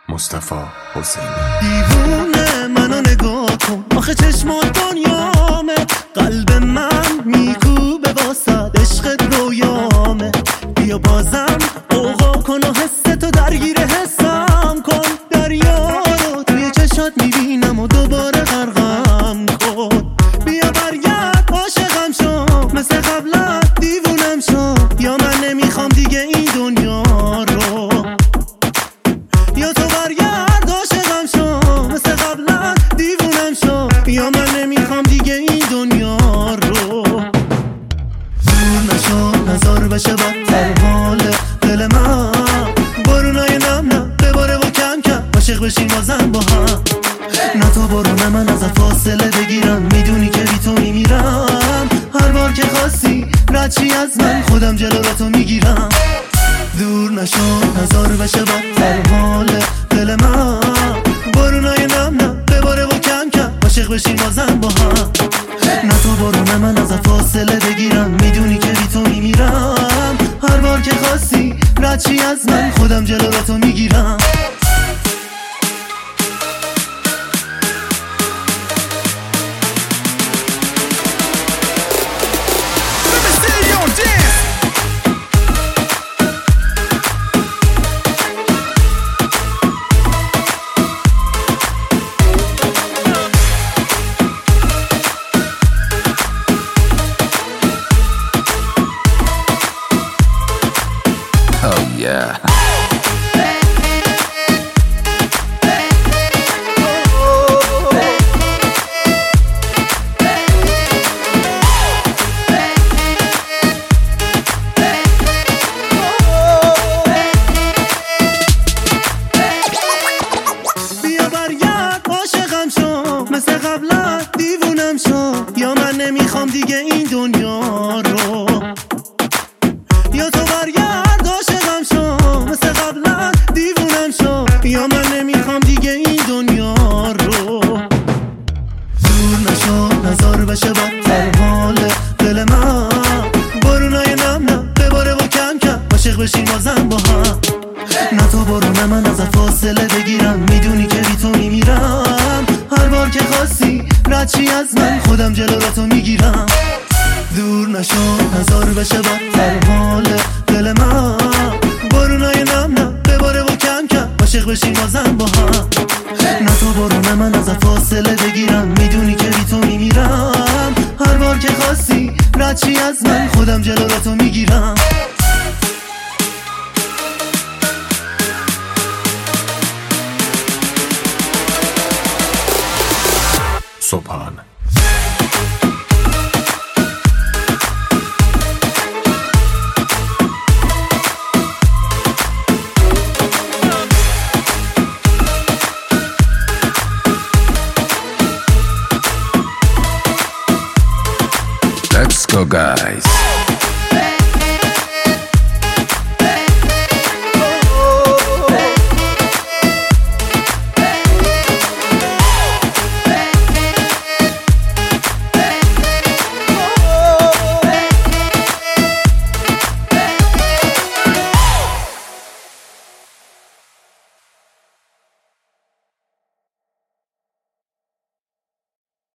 مصطفی حسینی. دیوونه منو نگاه کن، آخه چشمات دنیامه، قلب من میکوبه واسه عشق رویامه. بیا بازم اوقا کن و حستو درگیر حسم کن، دریا رو توی چشات میبینم و دوباره غرقم کن. بیا برگرد عاشقم شو، مثل قبلت دیوونم شو، یا من نمیخوام دیگه این دنیا رو، یا تو برگرد عاشقم شو، مثل قبلت دیوونم شو، یا من نمیخوام دیگه این دنیا رو. دور نشو نزار بشه بدتر حال دل من، بارونای نم نم بباره و کم کم عاشق بشیم بازم با هم. نه تو بارونه من از فاصله بگیرم، میدونی که بی تو میمیرم، هر بار که خواستی رد چی از من خودم جلوتو میگیرم. دور نشو نزار بشه بدتر حال دل من، بارونای نم نم بباره و کم کم عاشق بشیم بازم با هم. نه تو بارونه من از فاصله بگیرم، میدونی که بی تو میمیرم، هر بار که خواستی رد چی از من خودم جلوتو میگیرم. Yeah. بیا برگرد عاشقم شو، مثل قبلت دیوونم شو، یا من نمیخوام دیگه این دنیا رو، یا تو برگرد عاشقم شو، مثل قبلت دیوونم شو، یا من نمیخوام دیگه این دنیا رو. دور نشو نزار بشه بدتر حال دل من، بارونای نم نم بباره و کم کم عاشق بشیم بازم با هم. نه تو بارونه من از فاصله بگیرم، میدونی که بی تو میمیرم، هر بار که خواستی رد چی از من خودم جلوتو میگیرم. دور نشو نزار بشه بدتر حال دل من، بارونای نم نم بباره و کم کم عاشق بشیم بازم با هم. نه تو بارونه من از فاصله بگیرم، میدونی که بی تو میمیرم، هر بار که خواستی رد چی از من خودم جلوتو میگیرم. صبحان Let's go guys.